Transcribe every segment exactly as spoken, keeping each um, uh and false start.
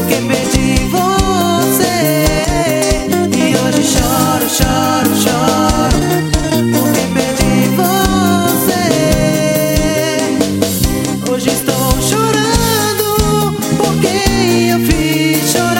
porque perdi você. E hoje choro, choro, choro, porque perdi você. Hoje estou chorando porque eu fiz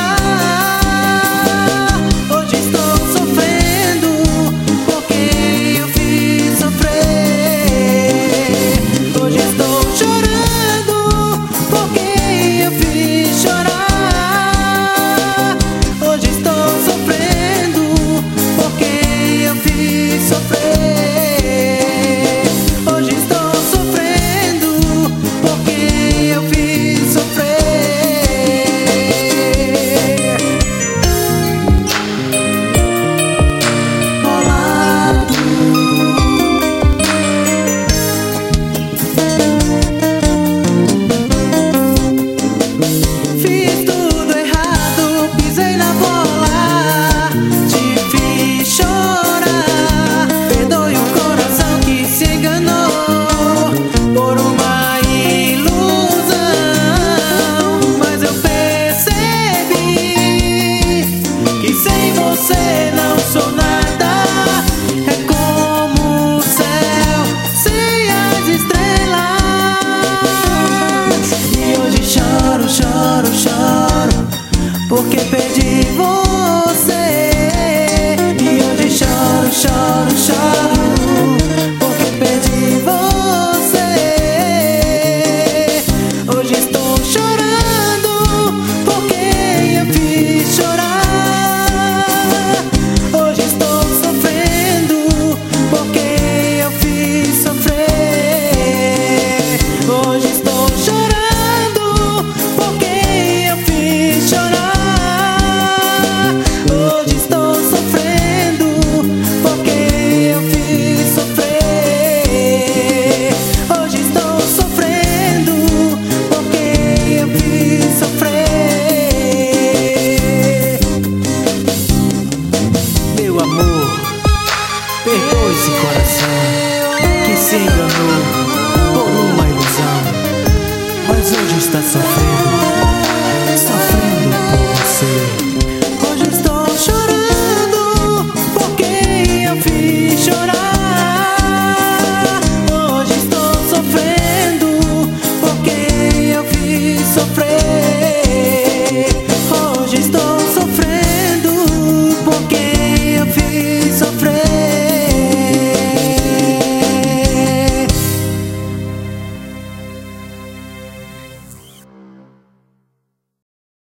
chorar. Hoje estou sofrendo porque eu fiz sofrer. Hoje estou chorando porque eu fiz chorar. Hoje estou sofrendo porque eu fiz sofrer. Hoje estou sofrendo porque eu fiz sofrer. Rolado. Fiz tudo errado, pisei na bola, te fiz chorar. Perdoe o coração que se enganou por uma ilusão. Mas eu percebi que sem você não sou nada. É como o céu sem as estrelas. E hoje choro, choro, choro, porque perdi você. E hoje choro, choro, choro, porque perdi você. Hoje estou chorando porque eu fiz chorar. Hoje estou sofrendo porque eu fiz sofrer. Hoje estou chorando porque eu fiz chorar. Hoje estou sofrendo porque eu fiz sofrer. Hoje estou sofrendo porque eu fiz sofrer. Meu amor, perdoe esse coração que se enganou por uma ilusão, mas hoje está sofrendo